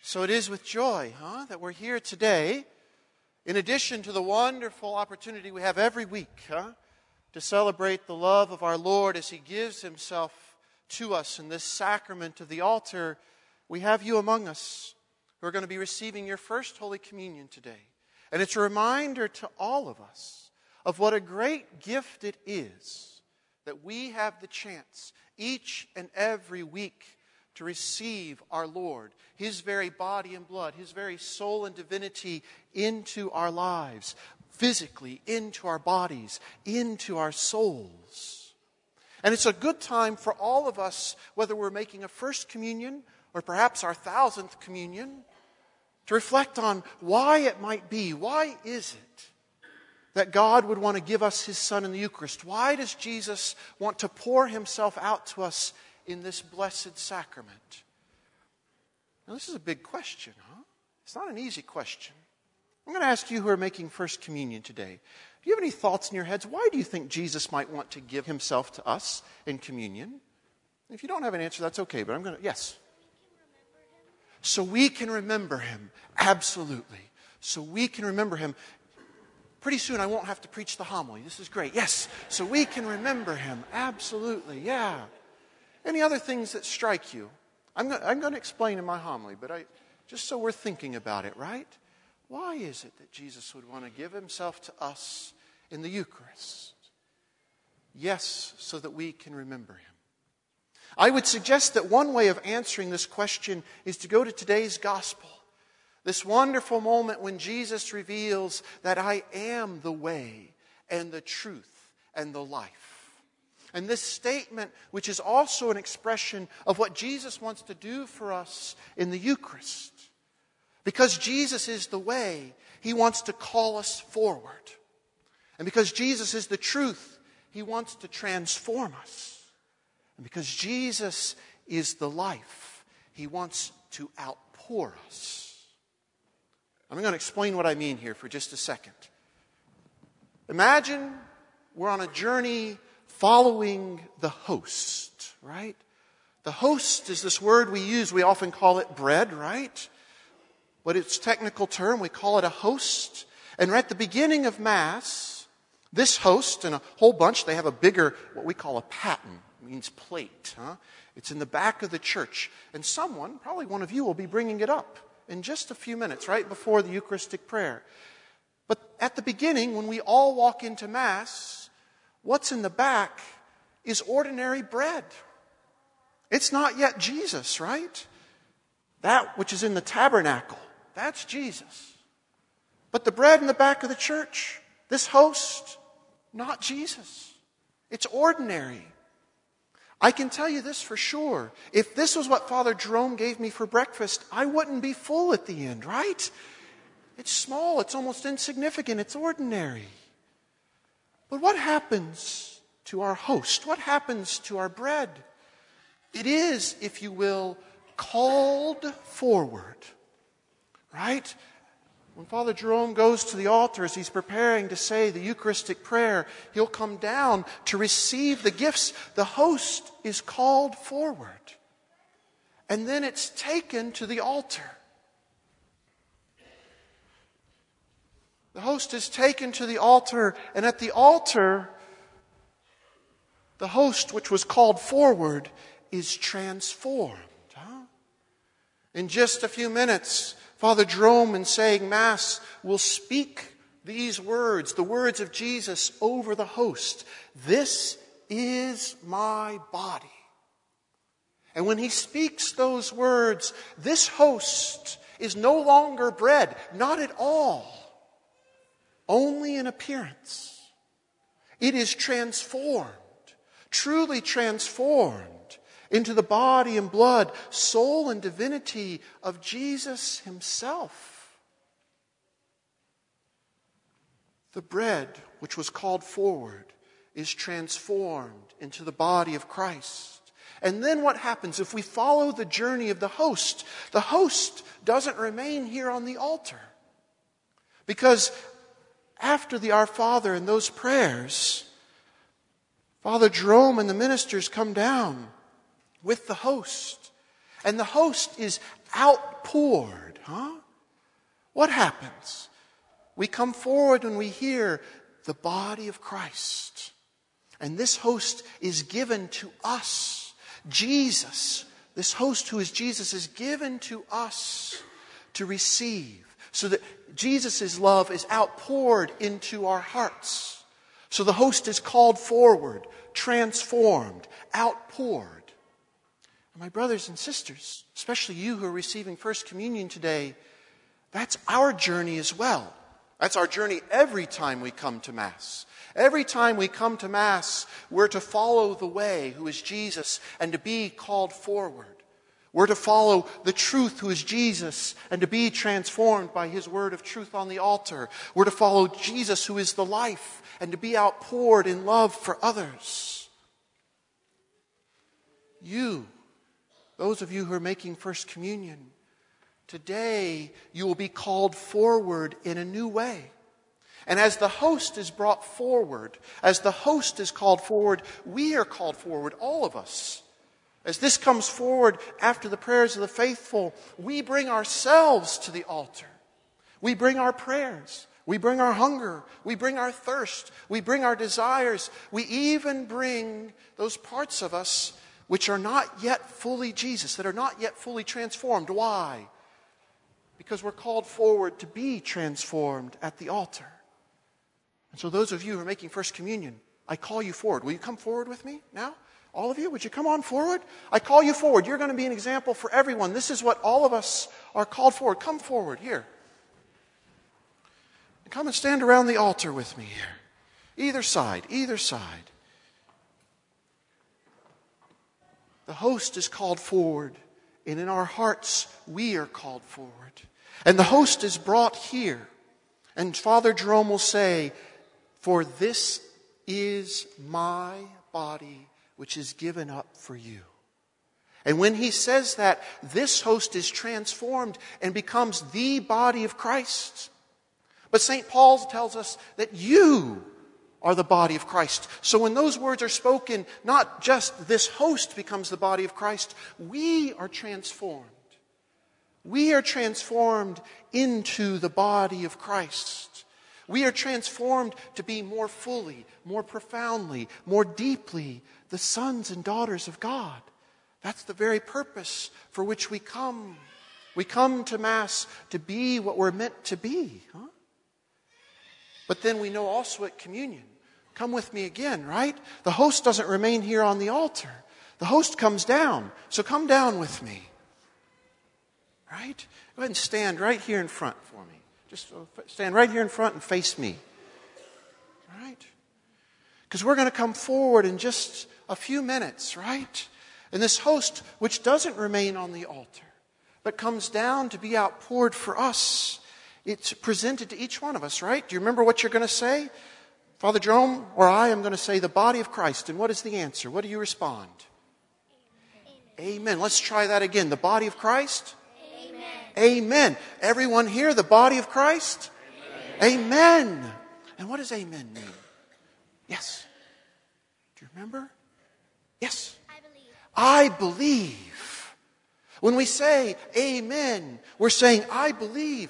So it is with joy, that we're here today, in addition to the wonderful opportunity we have every week, to celebrate the love of our Lord as He gives Himself to us in this sacrament of the altar. We have you among us who are going to be receiving your first Holy Communion today. And it's a reminder to all of us of what a great gift it is that we have the chance each and every week to receive our Lord, His very body and blood, His very soul and divinity into our lives, physically into our bodies, into our souls. And it's a good time for all of us, whether we're making a first communion or perhaps our 1000th communion, to reflect on why it might be. Why is it that God would want to give us His Son in the Eucharist? Why does Jesus want to pour Himself out to us in this blessed sacrament? Now, this is a big question, It's not an easy question. I'm going to ask you who are making First Communion today. Do you have any thoughts in your heads? Why do you think Jesus might want to give Himself to us in communion? If you don't have an answer, that's okay, but I'm going to... Yes? So we can remember Him. Absolutely. So we can remember Him. Pretty soon I won't have to preach the homily. This is great. Yes. So we can remember Him. Absolutely. Yeah. Any other things that strike you? I'm going to explain in my homily, but just so we're thinking about it, right? Why is it that Jesus would want to give Himself to us in the Eucharist? Yes, so that we can remember Him. I would suggest that one way of answering this question is to go to today's gospel. This wonderful moment when Jesus reveals that I am the way and the truth and the life. And this statement, which is also an expression of what Jesus wants to do for us in the Eucharist. Because Jesus is the way, He wants to call us forward. And because Jesus is the truth, He wants to transform us. And because Jesus is the life, He wants to outpour us. I'm going to explain what I mean here for just a second. Imagine we're on a journey following the host, right? The host is this word we use. We often call it bread, right? But its technical term, we call it a host. And right at the beginning of Mass, this host and a whole bunch, they have a bigger, what we call a paten. It means plate. It's in the back of the church. And someone, probably one of you, will be bringing it up in just a few minutes, right before the Eucharistic prayer. But at the beginning, when we all walk into Mass, what's in the back is ordinary bread. It's not yet Jesus, right? That which is in the tabernacle, that's Jesus. But the bread in the back of the church, this host, not Jesus. It's ordinary. I can tell you this for sure. If this was what Father Jerome gave me for breakfast, I wouldn't be full at the end, right? It's small, it's almost insignificant, it's ordinary. But what happens to our host? What happens to our bread? It is, if you will, called forward, right? When Father Jerome goes to the altar as he's preparing to say the Eucharistic prayer, he'll come down to receive the gifts. The host is called forward. And then it's taken to the altar. The host is taken to the altar, and at the altar, the host, which was called forward, is transformed. In just a few minutes, Father Jerome, in saying Mass, will speak these words, the words of Jesus over the host. This is my body. And when he speaks those words, this host is no longer bread, not at all, only in appearance. It is transformed, truly transformed, into the body and blood, soul and divinity of Jesus Himself. The bread, which was called forward, is transformed into the body of Christ. And then what happens if we follow the journey of the host? The host doesn't remain here on the altar. Because after the Our Father and those prayers, Father Jerome and the ministers come down with the host. And the host is outpoured, what happens? We come forward when we hear the body of Christ. And this host is given to us. Jesus, this host who is Jesus, is given to us to receive. So that Jesus' love is outpoured into our hearts. So the host is called forward, transformed, outpoured. And my brothers and sisters, especially you who are receiving First Communion today, that's our journey as well. That's our journey every time we come to Mass. Every time we come to Mass, we're to follow the way, who is Jesus, and to be called forward. We're to follow the truth, who is Jesus, and to be transformed by His word of truth on the altar. We're to follow Jesus, who is the life, and to be outpoured in love for others. You, those of you who are making First Communion, today you will be called forward in a new way. And as the host is brought forward, as the host is called forward, we are called forward, all of us. As this comes forward after the prayers of the faithful, we bring ourselves to the altar. We bring our prayers. We bring our hunger. We bring our thirst. We bring our desires. We even bring those parts of us which are not yet fully Jesus, that are not yet fully transformed. Why? Because we're called forward to be transformed at the altar. And so those of you who are making First Communion, I call you forward. Will you come forward with me now? All of you, would you come on forward? I call you forward. You're going to be an example for everyone. This is what all of us are called forward. Come forward here. And come and stand around the altar with me here. Either side, either side. The host is called forward, and in our hearts we are called forward. And the host is brought here. And Father Jerome will say, "For this is my body, which is given up for you." And when he says that, this host is transformed and becomes the body of Christ. But St. Paul tells us that you are the body of Christ. So when those words are spoken, not just this host becomes the body of Christ, we are transformed. We are transformed into the body of Christ. We are transformed to be more fully, more profoundly, more deeply the sons and daughters of God. That's the very purpose for which we come. We come to Mass to be what we're meant to be. But then we know also at communion, come with me again, right? The host doesn't remain here on the altar. The host comes down. So come down with me. Right? Go ahead and stand right here in front for me. Just stand right here in front and face me. Right? Because we're going to come forward in just a few minutes, right? And this host, which doesn't remain on the altar, but comes down to be outpoured for us, it's presented to each one of us, right? Do you remember what you're going to say? Father Jerome or I am going to say the body of Christ. And what is the answer? What do you respond? Amen. Amen. Let's try that again. The body of Christ? Amen. Everyone here, the body of Christ? Amen. Amen. And what does amen mean? Yes. Do you remember? Yes. I believe. When we say amen, we're saying I believe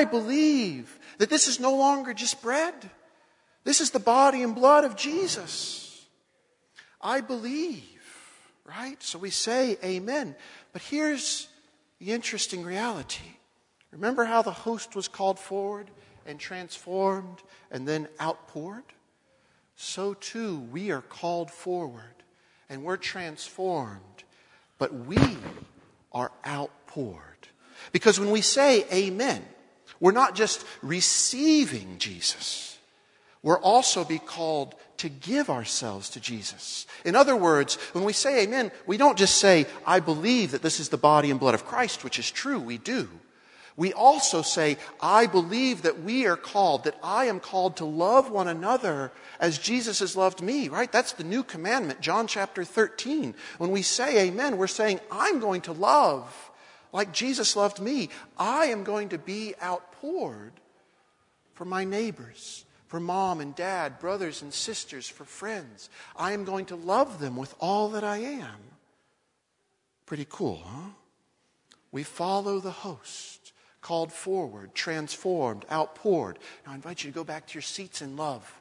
that this is no longer just bread. This is the body and blood of Jesus. I believe, right? So we say amen. But here's the interesting reality. Remember how the host was called forward and transformed and then outpoured? So too we are called forward and we're transformed, but we are outpoured. Because when we say amen, we're not just receiving Jesus. We're also be called to give ourselves to Jesus. In other words, when we say amen, we don't just say, I believe that this is the body and blood of Christ, which is true, we do. We also say, I believe that we are called, that I am called to love one another as Jesus has loved me, right? That's the new commandment, John chapter 13. When we say amen, we're saying, I'm going to love like Jesus loved me. I am going to be outpoured for my neighbors, for mom and dad, brothers and sisters, for friends. I am going to love them with all that I am. Pretty cool, huh? We follow the host, called forward, transformed, outpoured. Now I invite you to go back to your seats in love.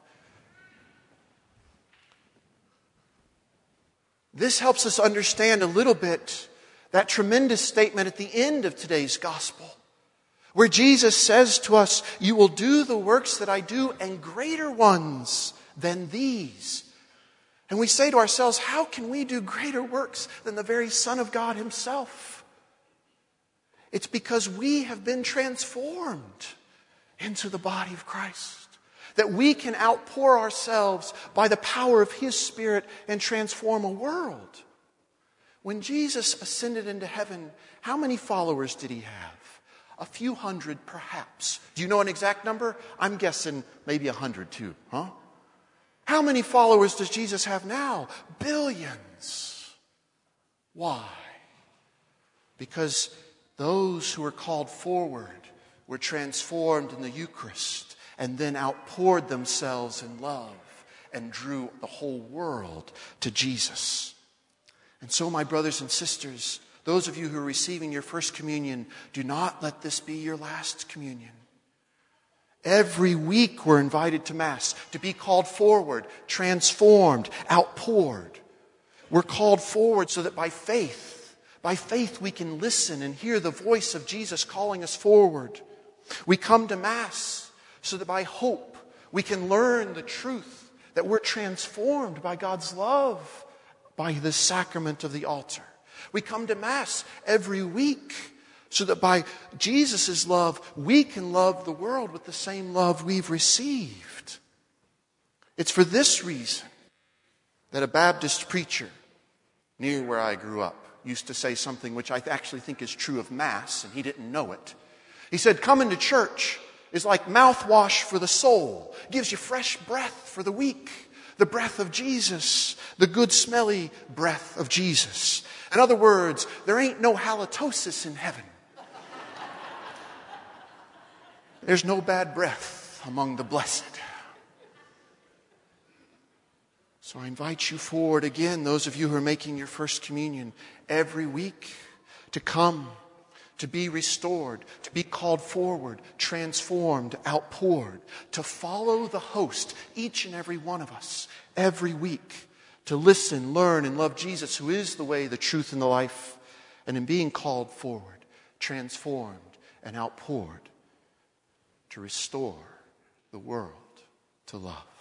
This helps us understand a little bit that tremendous statement at the end of today's gospel, where Jesus says to us, "You will do the works that I do, and greater ones than these." And we say to ourselves, how can we do greater works than the very Son of God himself? It's because we have been transformed into the body of Christ, that we can outpour ourselves by the power of his Spirit and transform a world. When Jesus ascended into heaven, how many followers did he have? A few hundred, perhaps. Do you know an exact number? I'm guessing maybe 100 too, huh? How many followers does Jesus have now? Billions. Why? Because those who were called forward were transformed in the Eucharist and then outpoured themselves in love and drew the whole world to Jesus. And so, my brothers and sisters, those of you who are receiving your first communion, do not let this be your last communion. Every week we're invited to Mass to be called forward, transformed, outpoured. We're called forward so that by faith we can listen and hear the voice of Jesus calling us forward. We come to Mass so that by hope we can learn the truth that we're transformed by God's love by the sacrament of the altar. We come to Mass every week so that by Jesus' love, we can love the world with the same love we've received. It's for this reason that a Baptist preacher near where I grew up used to say something which I actually think is true of Mass, and he didn't know it. He said, coming to church is like mouthwash for the soul. It gives you fresh breath for the week. The breath of Jesus, the good smelly breath of Jesus. In other words, there ain't no halitosis in heaven. There's no bad breath among the blessed. So I invite you forward again, those of you who are making your first communion, every week to come, to be restored, to be called forward, transformed, outpoured, to follow the host, each and every one of us, every week, to listen, learn, and love Jesus, who is the way, the truth, and the life, and in being called forward, transformed, and outpoured, to restore the world to love.